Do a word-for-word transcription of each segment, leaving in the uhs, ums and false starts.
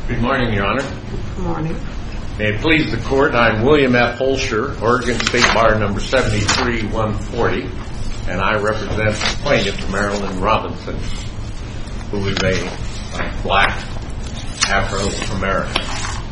Good morning, Your Honor. Good morning. May it please the Court, I'm William F. Holscher, Oregon State Bar number seventy-three one forty, and I represent the plaintiff, Marilyn Robinson, who is a black Afro-American.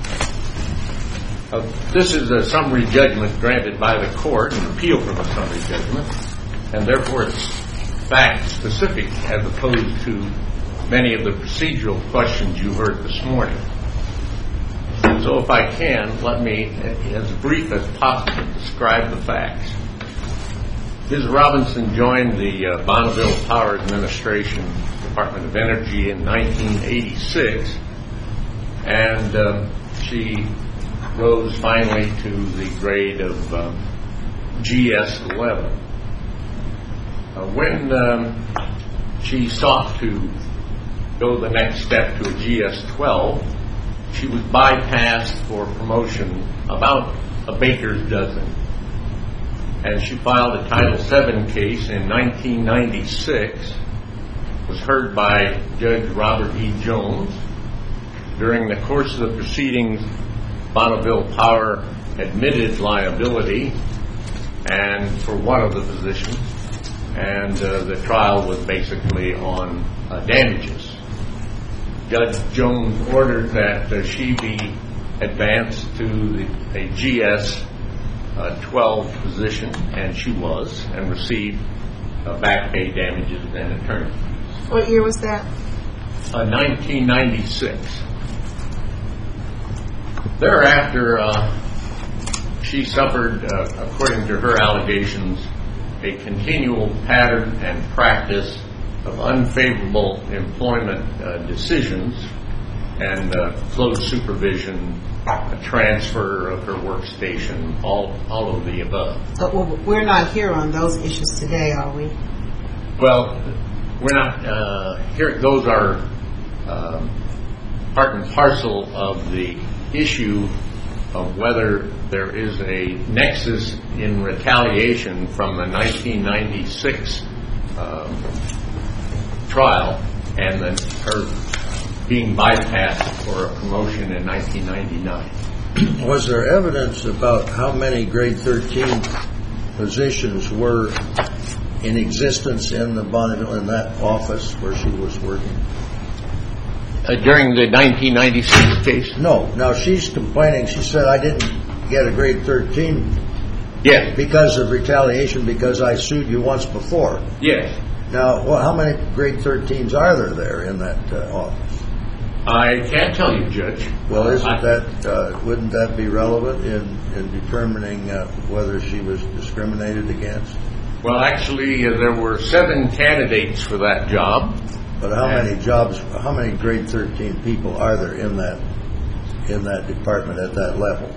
Uh, this is a summary judgment granted by the Court, an appeal from a summary judgment, and therefore it's fact-specific as opposed to many of the procedural questions you heard this morning. So if I can, let me, as brief as possible, describe the facts. Miz Robinson joined the uh, Bonneville Power Administration Department of Energy in nineteen eighty-six, and uh, she rose finally to the grade of uh, G S eleven. Uh, when um, she sought to go the next step to a G S twelve, she was bypassed for promotion about a baker's dozen. And she filed a Title seven case in nineteen ninety-six, was heard by Judge Robert E. Jones. During the course of the proceedings, Bonneville Power admitted liability and for one of the positions, and uh, the trial was basically on uh, damages. Judge Jones ordered that uh, she be advanced to the, a G S twelve position, and she was, and received uh, back pay damages and attorney fees. What year was that? Uh, nineteen ninety-six. Thereafter, uh, she suffered, uh, according to her allegations, a continual pattern and practice of unfavorable employment uh, decisions and uh, close supervision, a transfer of her workstation, all all of the above. So, well, we're not here on those issues today, are we? Well, we're not uh, here. Those are uh, part and parcel of the issue of whether there is a nexus in retaliation from the nineteen ninety-six um, trial and then her being bypassed for a promotion in nineteen ninety-nine. Was there evidence about how many grade thirteen positions were in existence in the Bonneville, in that office where she was working? Uh, during the nineteen ninety-six case? No. Now she's complaining. She said, I didn't get a grade thirteen Yes. because of retaliation because I sued you once before. Yes. Now, well, how many grade thirteens are there there in that uh, office? I can't tell you, Judge. Well, isn't I, that, uh, wouldn't that be relevant in, in determining uh, whether she was discriminated against? Well, actually, uh, there were seven candidates for that job. But how many jobs, how many grade thirteen people are there in that in that department at that level?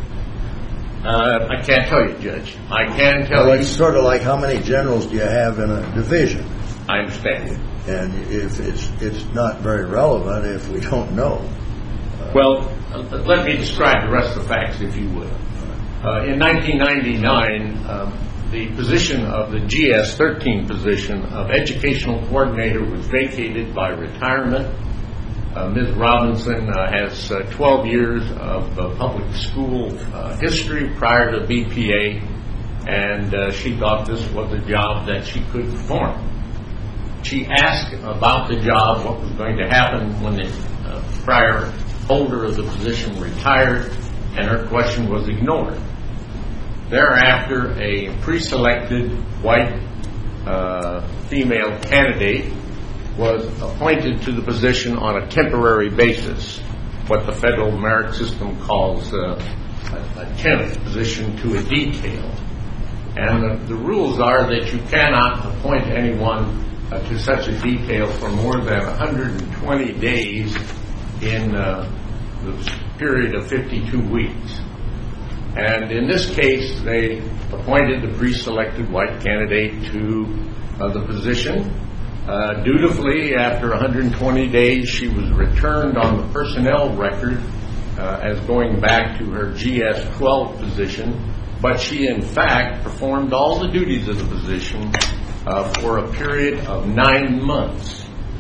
Uh, I can't tell you, Judge. I can tell well, you. It's sort of like how many generals do you have in a division? I understand. And if it's it's not very relevant if we don't know. Uh, well, uh, let me describe the rest of the facts, if you would. Uh, in nineteen ninety-nine, um, the position of the G S thirteen position of educational coordinator was vacated by retirement. Uh, Miz Robinson uh, has uh, twelve years of uh, public school uh, history prior to B P A, and uh, she thought this was a job that she could perform. She asked about the job, what was going to happen when the uh, prior holder of the position retired, and her question was ignored. Thereafter, a pre-selected white uh, female candidate was appointed to the position on a temporary basis, what the federal merit system calls uh, a, a temp position to a detail. And the, the rules are that you cannot appoint anyone uh, to such a detail for more than one hundred twenty days in uh, the period of fifty-two weeks. And in this case, they appointed the pre-selected white candidate to uh, the position. Uh, dutifully, after one hundred twenty days, she was returned on the personnel record uh, as going back to her G S twelve position, but she in fact performed all the duties of the position uh, for a period of nine months.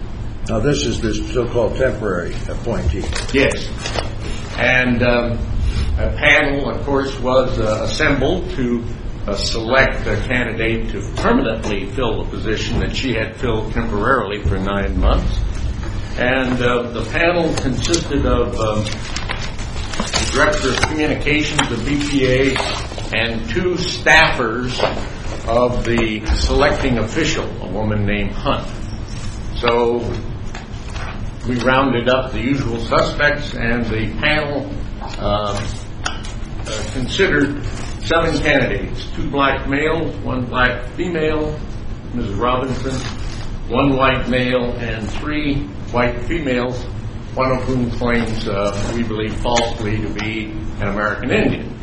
Now, this is this so-called temporary appointee. Yes. And um, a panel, of course, was uh, assembled to uh, select a candidate to permanently fill the position that she had filled temporarily for nine months. And uh, the panel consisted of um, the Director of Communications of B P A and two staffers of the selecting official, a woman named Hunt. So we rounded up the usual suspects, and the panel uh, uh, considered seven candidates, two black males, one black female, Missus Robinson, one white male, and three white females, one of whom claims, uh, we believe falsely, to be an American Indian.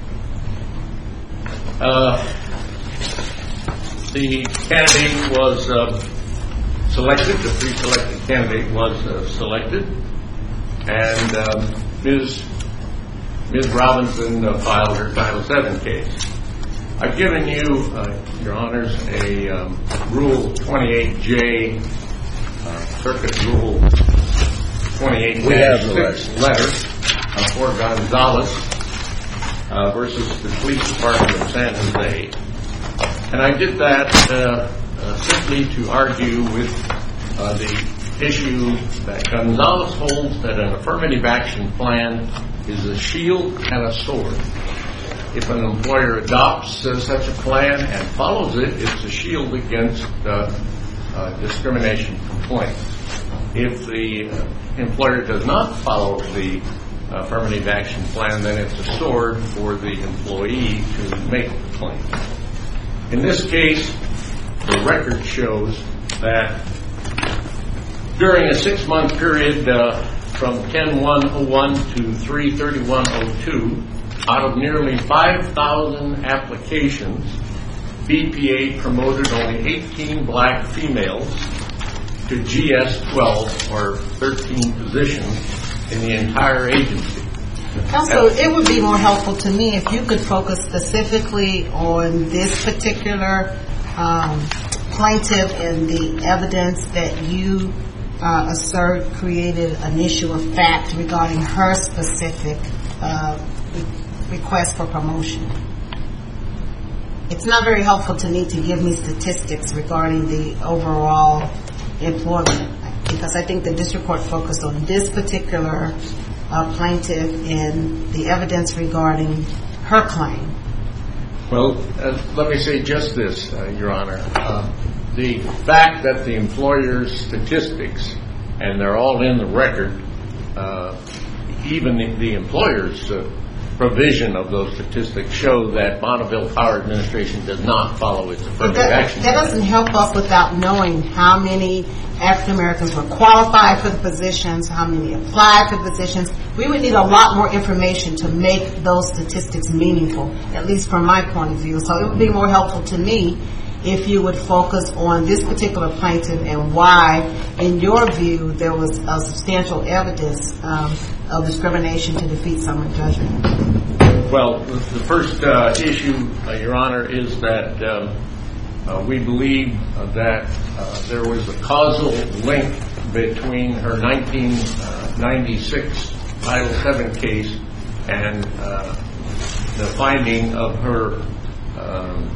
Uh, the candidate was uh, selected, the pre-selected candidate was uh, selected, and um, Miz Miz Robinson uh, filed her Title seven case. I've given you, uh, Your Honors, a um, Rule twenty-eight J, uh, Circuit Rule twenty-eight dash six letter uh, for Gonzalez uh, versus the Police Department of San Jose. And I did that uh, uh, simply to argue with uh, the issue that Gonzalez holds that an affirmative action plan is a shield and a sword. If an employer adopts uh, such a plan and follows it, it's a shield against uh, uh, discrimination complaints. If the uh, employer does not follow the affirmative action plan, then it's a sword for the employee to make the claim. In this case, the record shows that during a six-month period uh, from ten one oh one to three thirty-one oh two, out of nearly five thousand applications, B P A promoted only eighteen black females to G S twelve, or thirteen positions in the entire agency. Counsel, it would be more helpful to me if you could focus specifically on this particular um, plaintiff and the evidence that you uh, assert created an issue of fact regarding her specific uh, request for promotion. It's not very helpful to me to give me statistics regarding the overall employment, because I think the district court focused on this particular uh, plaintiff and the evidence regarding her claim. Well, uh, let me say just this, uh, Your Honor. Uh, the fact that the employer's statistics, and they're all in the record, uh, even the, the employer's uh, provision of those statistics show that Bonneville Power Administration does not follow its affirmative that, action. That doesn't help us without knowing how many African Americans were qualified for the positions, how many applied for the positions. We would need a lot more information to make those statistics meaningful, at least from my point of view. So it would be more helpful to me if you would focus on this particular plaintiff and why, in your view, there was a substantial evidence um, of discrimination to defeat summary judgment. Well, the first uh, issue, uh, Your Honor, is that um, uh, we believe uh, that uh, there was a causal link between her nineteen ninety-six Title seven case and uh, the finding of her um,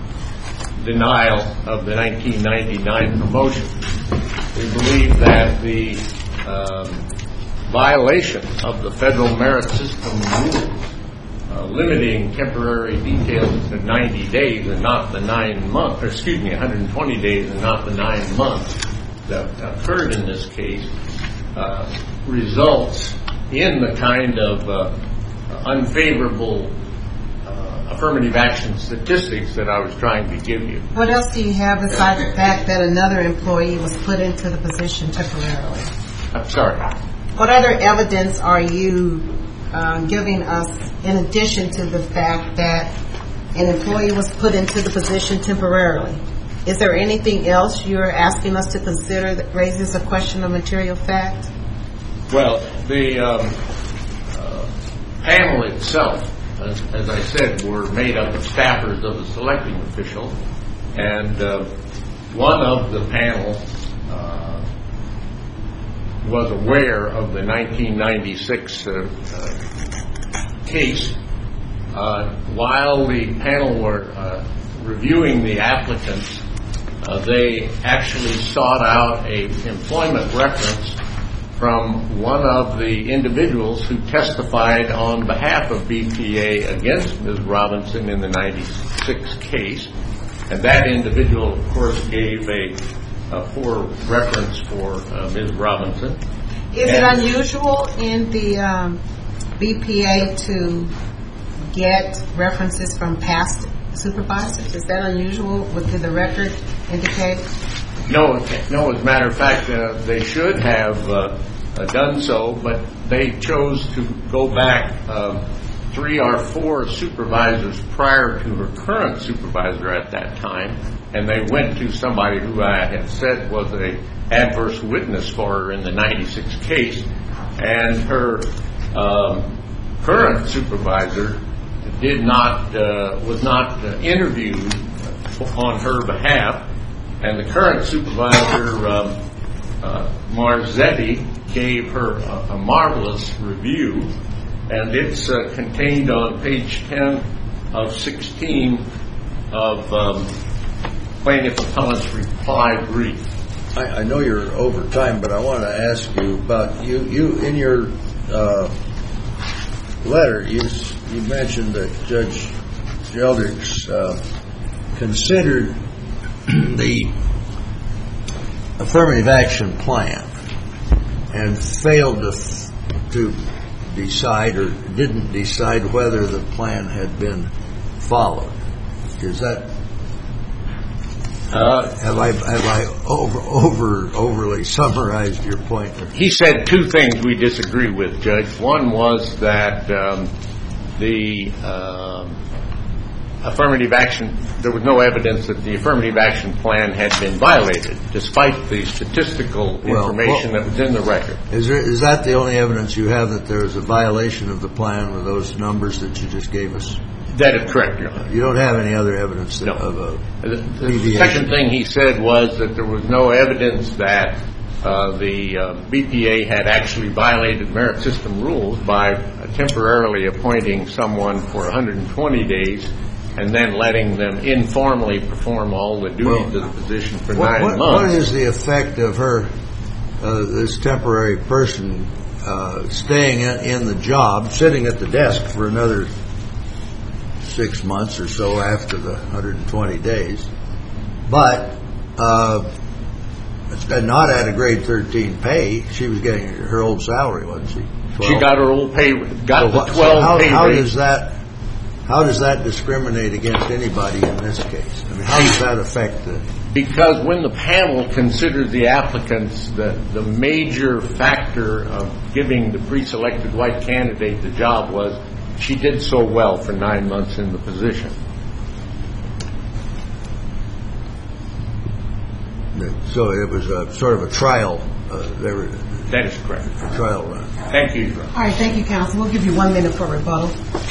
denial of the nineteen ninety-nine promotion. We believe that the um, violation of the federal merit system rules uh, limiting temporary details to ninety days and not the nine months, or excuse me, one hundred twenty days and not the nine months that occurred in this case uh, results in the kind of uh, unfavorable affirmative action statistics that I was trying to give you. What else do you have besides the fact that another employee was put into the position temporarily? I'm sorry. What other evidence are you uh, giving us in addition to the fact that an employee was put into the position temporarily? Is there anything else you're asking us to consider that raises a question of material fact? Well, the um, uh, panel itself, As, as I said, were made up of staffers of the selecting official, and uh, one of the panel uh, was aware of the nineteen ninety-six uh, uh, case. Uh, while the panel were uh, reviewing the applicants, uh, they actually sought out a employment reference from one of the individuals who testified on behalf of B P A against Miz Robinson in the ninety-six case. And that individual, of course, gave a, a poor reference for uh, Miz Robinson. Is it unusual in the um, B P A to get references from past supervisors? Is that unusual? What did the record indicate? No, no. As a matter of fact, uh, they should have uh, uh, done so, but they chose to go back uh, three or four supervisors prior to her current supervisor at that time, and they went to somebody who I had said was a adverse witness for her in the ninety-six case, and her um, current supervisor did not uh, was not uh, interviewed on her behalf, and the current supervisor, um, uh, Marzetti, gave her a, a marvelous review, and it's uh, contained on page ten of sixteen of um, plaintiff appellant's reply brief. I, I know you're over time, but I want to ask you about you. You in your uh, letter, you you mentioned that Judge Geldricks uh, considered the affirmative action plan and failed to to decide or didn't decide whether the plan had been followed. Is that uh, have I have I over over overly summarized your point? He said two things we disagree with, Judge. One was that um, the um, affirmative action, there was no evidence that the affirmative action plan had been violated, despite the statistical well, information well, that was in the record. Is there, is that the only evidence you have that there was a violation of the plan with those numbers that you just gave us? That is correct, Your Honor. You don't have any other evidence no. of a the, the second thing he said was that there was no evidence that uh, the uh, B P A had actually violated merit system rules by uh, temporarily appointing someone for one hundred twenty days and then letting them informally perform all the duties well, of the position for what, nine what, months. What is the effect of her, uh, this temporary person, uh, staying in, in the job, sitting at the desk for another six months or so after the one hundred twenty days, but uh, not at a grade thirteen pay? She was getting her old salary, wasn't she? twelve She got her old pay, got so the twelve so how, pay how rate. does that How does that discriminate against anybody in this case? I mean, how does that affect the... Because when the panel considered the applicants, the, the major factor of giving the pre-selected white candidate the job was she did so well for nine months in the position. So it was a sort of a trial. Uh, they were, that is correct. A trial run. Thank you, Your Honor. All right, thank you, counsel. We'll give you one minute for rebuttal.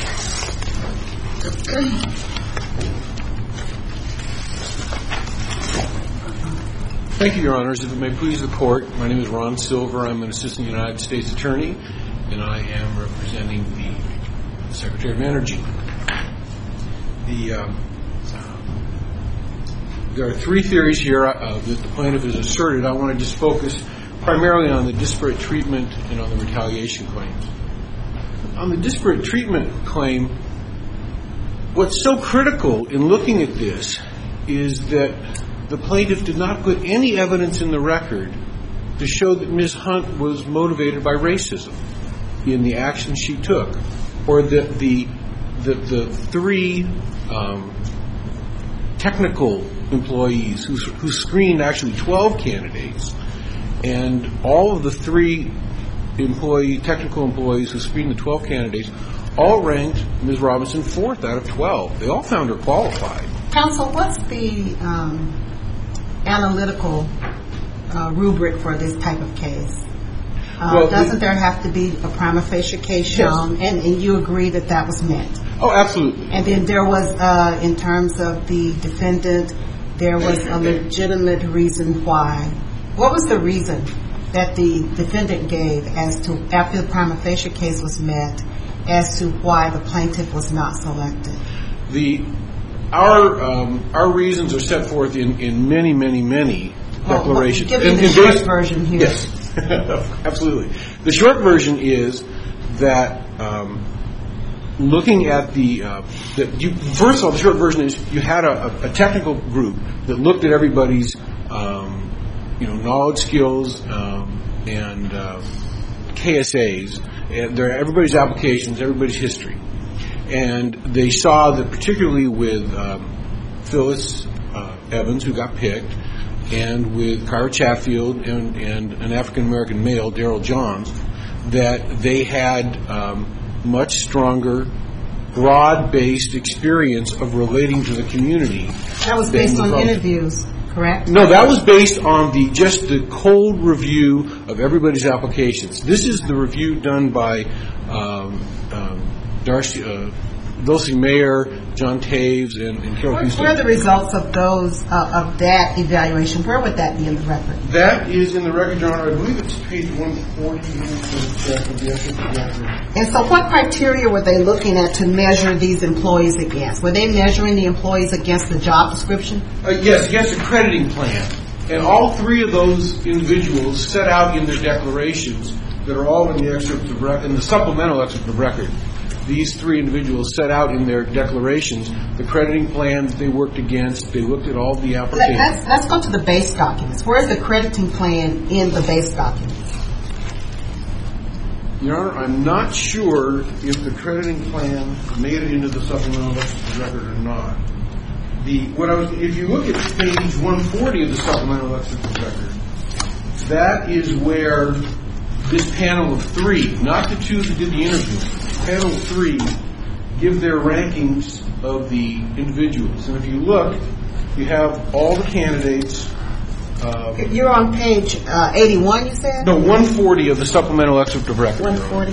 Thank you, Your Honors. If it may please the Court, my name is Ron Silver. I'm an assistant United States attorney, and I am representing the Secretary of Energy. The, um, there are three theories here uh, that the plaintiff has asserted. I want to just focus primarily on the disparate treatment and on the retaliation claims. On the disparate treatment claim, what's so critical in looking at this is that the plaintiff did not put any evidence in the record to show that Miz Hunt was motivated by racism in the action she took, or that the the, the three um, technical employees who, who screened actually twelve candidates, and all of the three employee technical employees who screened the twelve candidates all ranked Miz Robinson fourth out of twelve. They all found her qualified. Counsel, what's the um, analytical uh, rubric for this type of case? Uh, well, doesn't there have to be a prima facie case shown? Yes. And, and you agree that that was met? Oh, absolutely. And then there was, uh, in terms of the defendant, there was a legitimate reason why. What was the reason that the defendant gave as to, after the prima facie case was met, as to why the plaintiff was not selected? The our um, our reasons are set forth in, in many, many, many declarations. Well, give me the in, in short base, version here. Yes, absolutely. The short version is that um, looking at the, uh, the you, first of all, the short version is you had a, a technical group that looked at everybody's um, you know knowledge, skills, um, and uh, K S As, and their everybody's applications, everybody's history. And they saw that particularly with um, Phyllis uh, Evans, who got picked, and with Kyra Chatfield and, and an African-American male, Daryl Johns, that they had um, much stronger, broad-based experience of relating to the community. That was based on interviews, correct? No, that was based on the just the cold review of everybody's applications. This is the review done by um, um, Darcy, uh, Dulcie Mayer, John Taves, and, and Carol Houston. Where are the results of those uh, of that evaluation? Where would that be in the record? That is in the record, Your Honor. I believe it's page one forty of the record. And so what criteria were they looking at to measure these employees against? Were they measuring the employees against the job description? Uh, yes, against a crediting plan. And all three of those individuals set out in their declarations that are all in the excerpt of record, in the supplemental excerpt of record. These three individuals set out in their declarations the crediting plan that they worked against. They looked at all the applications. Let's, let's go to the base documents. Where is the crediting plan in the base documents? Your Honor, I'm not sure if the crediting plan made it into the supplemental excerpt of record or not. The what I was, if you look at page one forty of the supplemental excerpt of record, that is where this panel of three, not the two that did the interview, panel of three, give their rankings of the individuals. And if you look, you have all the candidates. Uh, You're on page uh, eighty-one, you said? No, one forty of the supplemental excerpt of record. one forty.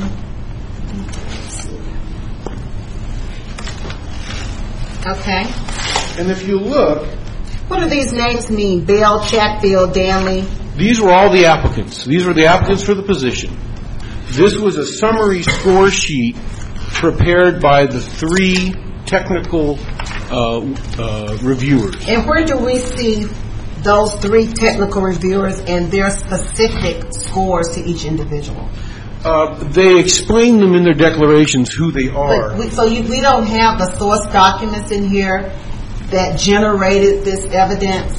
Okay. And if you look, what do these names mean? Bell, Chatfield, Danley? These were all the applicants. These were the applicants for the position. This was a summary score sheet prepared by the three technical uh, uh, reviewers. And where do we see those three technical reviewers and their specific scores to each individual? Uh, they explain them in their declarations who they are. We, so you, we don't have the source documents in here that generated this evidence?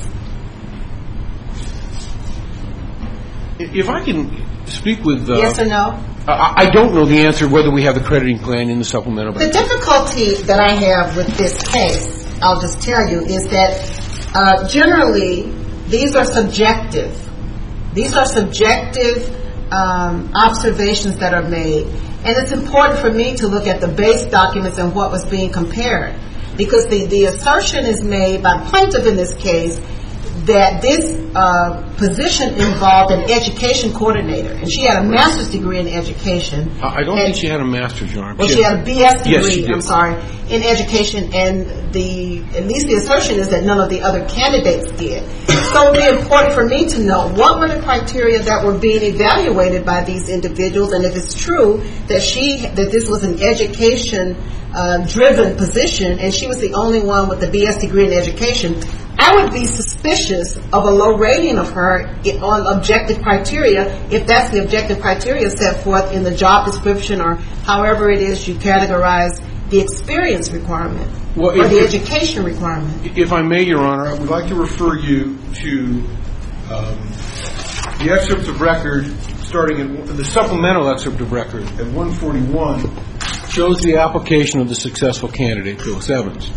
If I can speak with... Uh, yes or no? I, I don't know the answer whether we have the crediting plan in the supplemental. The difficulty that I have with this case, I'll just tell you, is that uh, generally these are subjective. These are subjective um, observations that are made. And it's important for me to look at the base documents and what was being compared. Because the, the assertion is made by the plaintiff in this case that this uh, position involved an education coordinator. And she had a master's degree in education. I don't think she had a master's, Your Honor. Well, she had a B S degree, yes, she did. I'm sorry, in education. And the at least the assertion is that none of the other candidates did. So it would be important for me to know what were the criteria that were being evaluated by these individuals. And if it's true that she that this was an education uh, driven position and she was the only one with the B S degree in education, I would be suspicious of a low rating of her on objective criteria if that's the objective criteria set forth in the job description or however it is you categorize the experience requirement well, or the if, education requirement. If I may, Your Honor, I would like to refer you to um, the excerpts of record starting in the supplemental excerpt of record at one forty-one shows the application of the successful candidate, Phyllis Evans.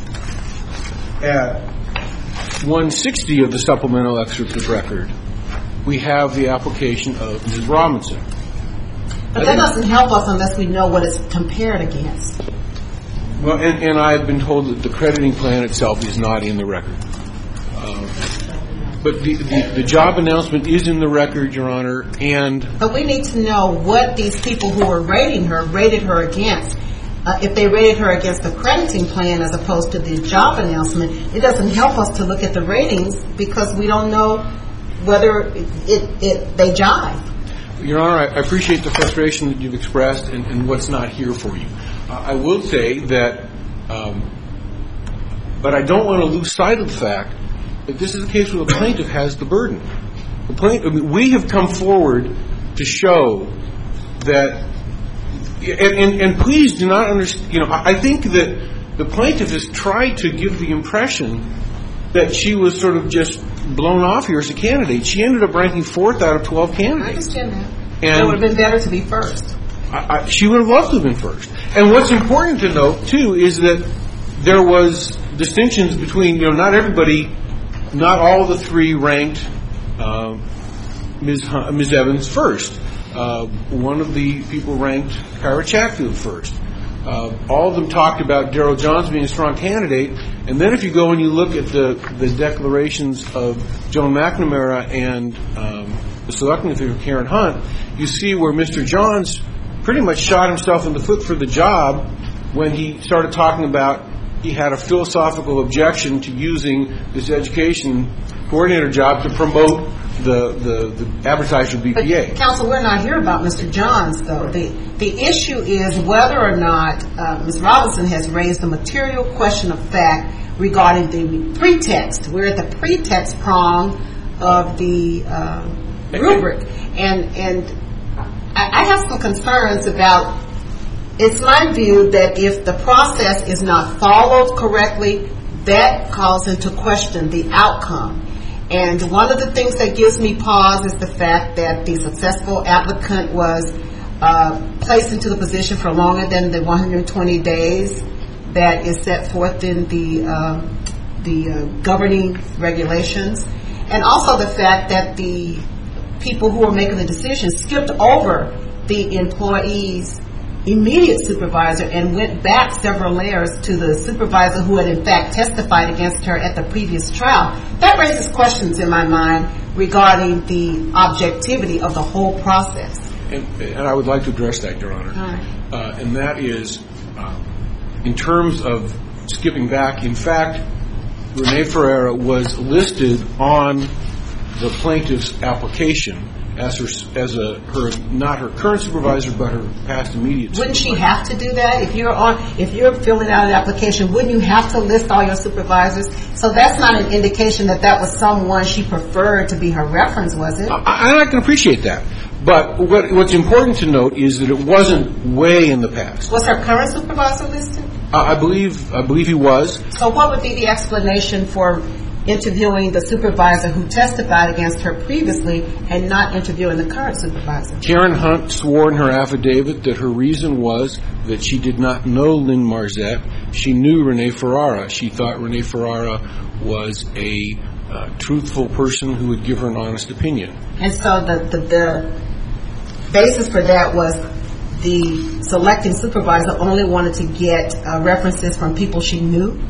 At one sixty of the supplemental excerpt of record, we have the application of Miz Robinson. But that doesn't help us unless we know what it's compared against. Well, and, and I've been told that the crediting plan itself is not in the record. Uh, but the, the, the job announcement is in the record, Your Honor, and... But we need to know what these people who were rating her rated her against. Uh, if they rated her against the crediting plan as opposed to the job announcement, it doesn't help us to look at the ratings because we don't know whether it, it, it they jive. Your Honor, I appreciate the frustration that you've expressed and, and what's not here for you. Uh, I will say that, um, but I don't want to lose sight of the fact that this is a case where the plaintiff has the burden. The plaintiff, I mean, we have come forward to show that, and, and, and please do not understand, you know, I, I think that the plaintiff has tried to give the impression that she was sort of just blown off here as a candidate. She ended up ranking fourth out of twelve candidates. I understand that. And it would have been better to be first. I, I, she would have loved to have been first. And what's important to note, too, is that there was distinctions between, you know, not everybody, not all of the three ranked uh, Miz Hun- Miz Evans first. Uh, one of the people ranked Kyra Chatfield first. Uh, all of them talked about Daryl Johns being a strong candidate. And then if you go and you look at the, the declarations of Joan McNamara and um, the selecting official Karen Hunt, you see where Mister Johns pretty much shot himself in the foot for the job when he started talking about he had a philosophical objection to using this education coordinator job to promote the, the, the advertiser B P A. But, Counsel, we're not here about Mister Johns, though. The the issue is whether or not uh, Miz Robinson has raised a material question of fact regarding the pretext. We're at the pretext prong of the uh, rubric. And, and I, I have some concerns about, it's my view that if the process is not followed correctly, that calls into question the outcome. And one of the things that gives me pause is the fact that the successful applicant was uh, placed into the position for longer than the one hundred twenty days that is set forth in the uh, the uh, governing regulations, and also the fact that the people who were making the decision skipped over the employee's immediate supervisor and went back several layers to the supervisor who had in fact testified against her at the previous trial. That raises questions in my mind regarding the objectivity of the whole process. And, and I would like to address that, Your Honor. Right. Uh, and that is, uh, in terms of skipping back, in fact, Renee Ferreira was listed on the plaintiff's application as her, as a her not her current supervisor, but her past immediate supervisor. Wouldn't she have to do that if you're on if you're filling out an application? Wouldn't you have to list all your supervisors? So that's not an indication that that was someone she preferred to be her reference, was it? I, I can appreciate that, but what, what's important to note is that it wasn't way in the past. Was her current supervisor listed? Uh, I believe I believe he was. So what would be the explanation for interviewing the supervisor who testified against her previously and not interviewing the current supervisor? Karen Hunt swore in her affidavit that her reason was that she did not know Lynn Marzette. She knew Renee Ferrara. She thought Renee Ferrara was a uh, truthful person who would give her an honest opinion. And so the, the, the basis for that was the selecting supervisor only wanted to get uh, references from people she knew?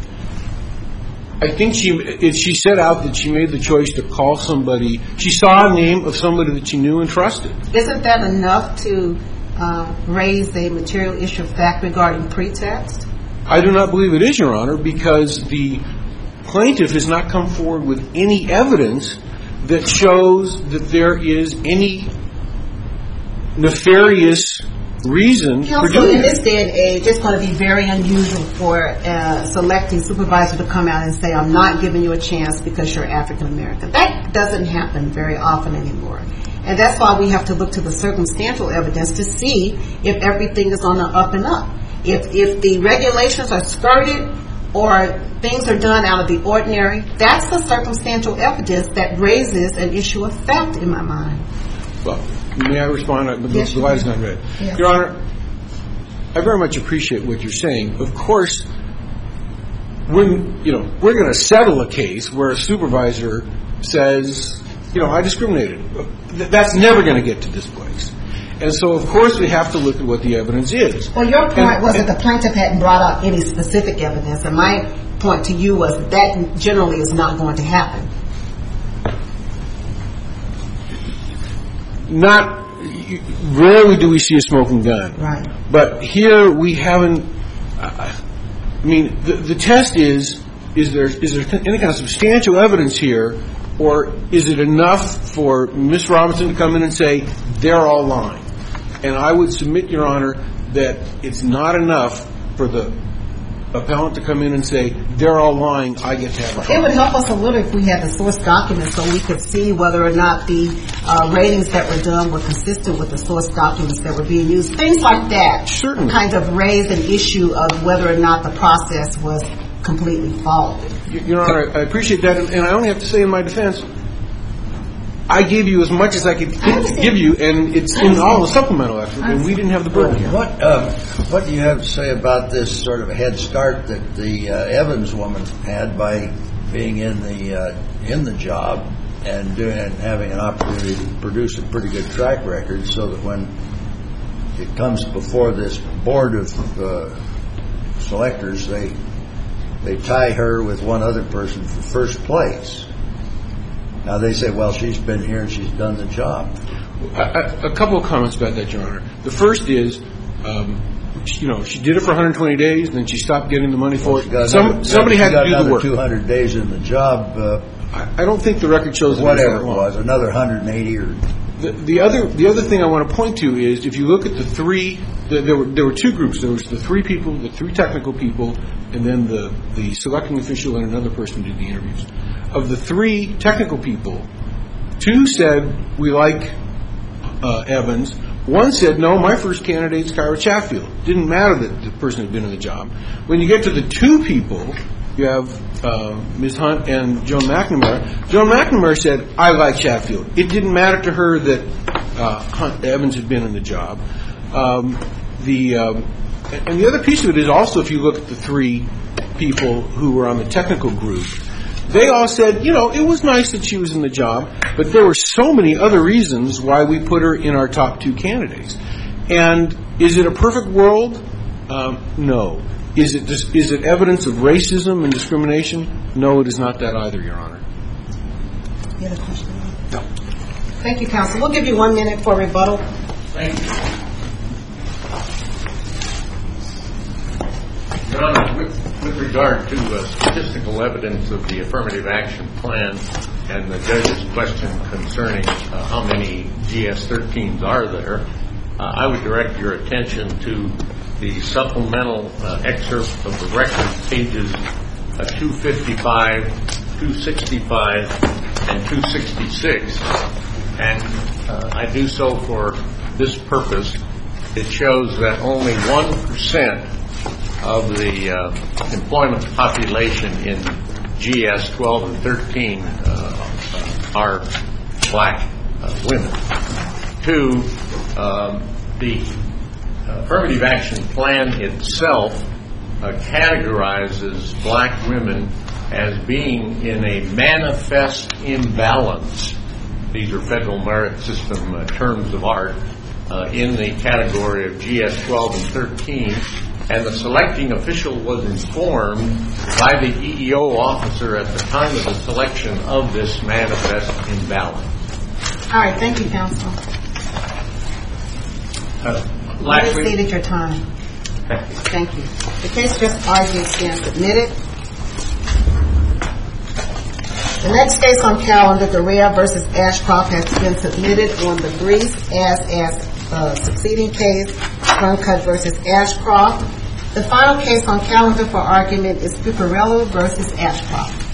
I think she it, she set out that she made the choice to call somebody. She saw a name of somebody that she knew and trusted. Isn't that enough to uh, raise a material issue of fact regarding pretext? I do not believe it is, Your Honor, because the plaintiff has not come forward with any evidence that shows that there is any nefarious reason for Counsel, doing in it. this day and age, it's going to be very unusual for a selecting supervisor to come out and say, I'm not giving you a chance because you're African American. That doesn't happen very often anymore. And that's why we have to look to the circumstantial evidence to see if everything is on the up and up. If, if the regulations are skirted or things are done out of the ordinary, that's the circumstantial evidence that raises an issue of fact in my mind. Well, may I respond? The, Yes, the light is not red. Yes. Your Honor, I very much appreciate what you're saying. Of course, when you know we're going to settle a case where a supervisor says, you know, I discriminated. That's never going to get to this place. And so, of course, we have to look at what the evidence is. Well, your point and, was and, that the plaintiff hadn't brought out any specific evidence, and my point to you was that, that generally is not going to happen. Not rarely do we see a smoking gun. Right. But here we haven't. Uh, I mean, the, the test is: is there is there any kind of substantial evidence here Or is it enough for Miz Robinson to come in and say, they're all lying? And I would submit, Your Honor, that it's not enough for the appellant to come in and say, they're all lying, I get to have a trial. It would help us a little if we had the source documents so we could see whether or not the uh, ratings that were done were consistent with the source documents that were being used. Things like that Certainly. kind of raise an issue of whether or not the process was completely followed. Your Honor, I appreciate that, and I only have to say in my defense, I gave you as much as I could give you, and it's in all the supplemental effort, and we didn't have the burden here. What um, what do you have to say about this sort of a head start that the uh, Evans woman had by being in the uh, in the job and doing and having an opportunity to produce a pretty good track record, so that when it comes before this board of uh, selectors, they they tie her with one other person for first place. Now, they say, well, she's been here and she's done the job. A, a, a couple of comments about that, Your Honor. The first is, um, she, you know, she did it for one hundred twenty days, and then she stopped getting the money for it. Well, Some, another, somebody had to do the work. two hundred days in the job. Uh, I, I don't think the record shows whatever it it was, another one hundred eighty or... The, the other the other thing I want to point to is if you look at the three, the, there were there were two groups. There was the three people, the three technical people, and then the, the selecting official and another person did the interviews. Of the three technical people, two said we like uh, Evans. One said, no, my first candidate's Kyra Chatfield. Didn't matter that the person had been in the job. When you get to the two people, you have uh, Miz Hunt and Joan McNamara. Joan McNamara said, I like Chatfield. It didn't matter to her that uh, Hunt, Evans had been in the job. Um, the um, and the other piece of it is also, if you look at the three people who were on the technical group, they all said, you know, it was nice that she was in the job, but there were so many other reasons why we put her in our top two candidates. And is it a perfect world? Um, no. Is it dis- is it evidence of racism and discrimination? No, it is not that either, Your Honor. You had a question? No. Thank you, counsel. We'll give you one minute for rebuttal. Thank you. Your Honor, with, with regard to uh, statistical evidence of the affirmative action plan and the judge's question concerning uh, how many G S thirteens are there, uh, I would direct your attention to the supplemental uh, excerpt of the record, pages uh, two fifty-five, two sixty-five, and two sixty-six. And uh, I do so for this purpose. It shows that only one percent of the uh, employment population in G S twelve and thirteen uh, uh, are black uh, women. Two, um, the affirmative action plan itself uh, categorizes black women as being in a manifest imbalance. These are Federal Merit System uh, terms of art uh, in the category of G S twelve and thirteen. And the selecting official was informed by the E E O officer at the time of the selection of this manifest imbalance. All right. Thank you, counsel. Uh, You lastly, exceeded your time. thank you. Thank you. The case just argued stands submitted. The next case on calendar, Garea versus Ashcroft, has been submitted on the briefs as as uh, succeeding case, Runcutt versus Ashcroft. The final case on calendar for argument is Piparello versus Ashcroft.